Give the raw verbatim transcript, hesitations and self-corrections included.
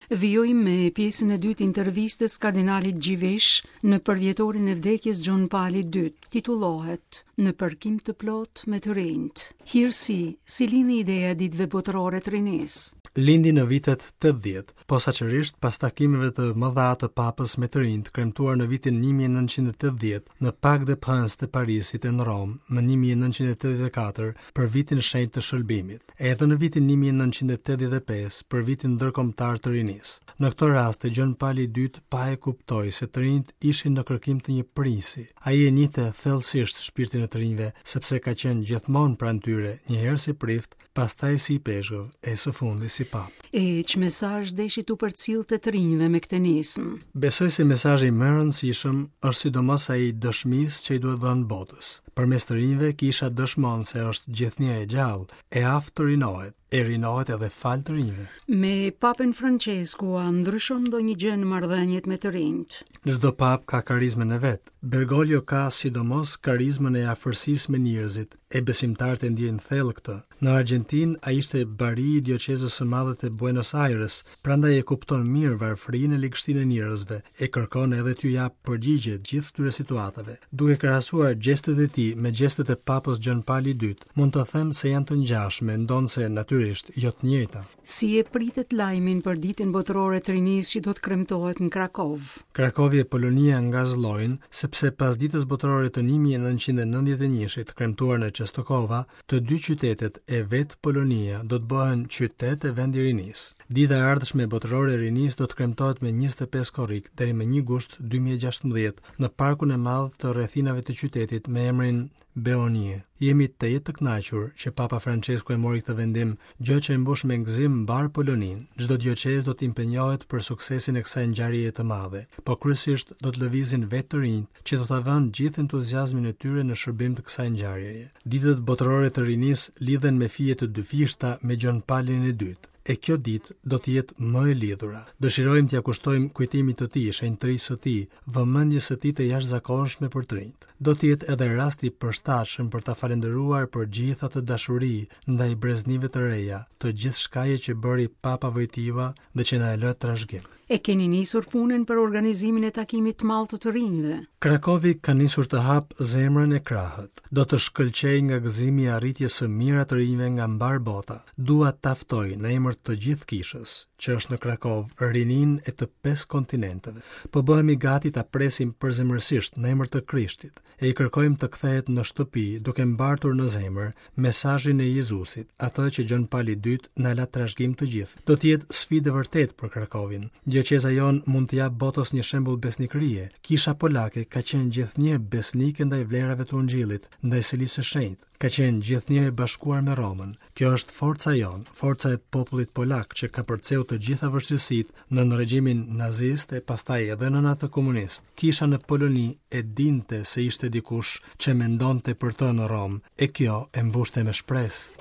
Vijojmë me pjesën e dytë intervistës kardinalit Gjivesh në përvjetorin e vdekjes Gjon Pali dytë, titullohet Në përkim të plot me të rinjt. Hirsi, si lini ideja e ditëve botërore të rinisë? Lindi në vitet tetëdhjetë, posaçërisht pas takimeve të mëdha të Papës me të rinjt, kremtuar në vitin një mijë e nëntëqind e tetëdhjetë në Parc des Princes të Parisit e në Rom, në një mijë e nëntëqind e tetëdhjetë e katër për vitin shenjtë të shëlbimit, edhe në vitin një mijë e nëntëqind e tetëdhjetë e pesë për vitin ndërkombëtar të rinisë. Në këtë rast, Gjon Pali dytë pa e kuptoi se të rinjt ishin në kërkim të një prisi. Ai e njihte thellësisht shpirtin e të rinjve, sepse ka qenë gjithmonë pranë tyre, njëherë si prift, pastaj si i peshkëv, e së fundi si pap. E që mesazh deshi tu përcillte të rinjve me këtë nismë? Besoj se mesazhi më i rëndësishëm është sidomos ai i dëshmisë që i duhet dhënë botës. Përmes të rinjve kisha dëshmon se është gjithnjë e gjallë, e aftë të rinohet, e rinohet edhe fal të rinjve. Me Papën Francesku a ndryshon ndonjë gjë në marrëdhëniet me të rinjt? Çdo pap ka karizmën e vet. Bergoglio ka sidomos karizmën e afërsisë me njerëzit, e besimtarët e ndjejnë thellë këtë. Në Argjentinë ai ishte bari i dioqezës së madhe të Buenos Aires, prandaj e kupton mirë varfërinë e ligështinë e njerëzve, e kërkon edhe t'ju jap përgjigje gjithë këtyre situatave. Duke krahasuar gjestet e tij me gjestet e Papës Gjon Pali dytë, mund të them se janë të ngjashme, ndonse natyrisht jo të njëjta. Si e pritet lajmin për ditën botërore të rinisë që do të kremtohet në Krakov? Krakovi e Polonia ngazllojnë sepse pas ditës botërore të një mijë e nëntëqind e nëntëdhjetë e njëit kremtuar në Częstochowa, të dy qytetet e vetë Polonia do të bëhen qytet e vendi i rinisë. Dita e ardhshme botërore e rinisë do të kremtohet me njëzet e pesë korrik deri më një gusht dy mijë e gjashtëmbëdhjetë në parkun e madh të rrethinave të qytetit me emrin Beonie. Jemi të jetë të kënaqur që Papa Francesku e mori këtë vendim, gjë që e mbush me gëzim mbar Poloninë. Çdo dioqezë do të impenjohet për suksesin e kësaj ngjarjeje të madhe, po kryesisht do të lëvizin vetë të rinjt që do ta vënë gjithë entuziazmin e tyre në shërbim të kësaj ngjarjeje. Ditët botërore të rinisë lidhen me fije të dyfishta me Gjon Palin e dytë. E kjo ditë do të jetë më e lidhura. Dëshirojmë t'ia kushtojmë kujtimit të tij, shenjtërisë së tij, vëmendjes së tij të jashtëzakonshme për të rinjt. Do të jetë edhe rasti i përshtatshëm për ta falendëruar për gjithë atë dashuri ndaj breznive të reja, të gjithçkaje që bëri Papa Wojtyła dhe që na e lë trashëgim. E keni nisur punën për organizimin e takimit të madh të të rinjve? Krakovi ka nisur të hap zemrën e krahët. Do të shkëlqej nga gëzimi i arritjes së mira të rinjve nga mbar bota. Dua ta ftoj në emër të gjithë kishës, që është në Krakov, rinin e të pesë kontinenteve. Po bëhemi gati ta presim përzemërsisht në emër të Krishtit, e i kërkojmë të kthehet në shtëpi duke mbartur në zemër mesazhin e Jezusit, atë që Gjon Pali dytë na la trashëgim të gjithë. Do të jetë sfidë vërtet për Krakovin. Dioqeza jon mund të jap botës një shembull besnikërie. Kisha polake ka qenë gjithnjë besnike ndaj vlerave të Ungjillit, ndaj selisë së shenjtë. Ka qenë gjithnjë e bashkuar me Romën. Kjo është forca jon, forca e popullit polak që ka përceu të gjitha vështirësitë nën regjimin nazist e pastaj edhe nën atë komunist. Kisha në Poloni e dinte se ishte dikush që mendonte për të në Rom, e kjo e mbushte me shpresë.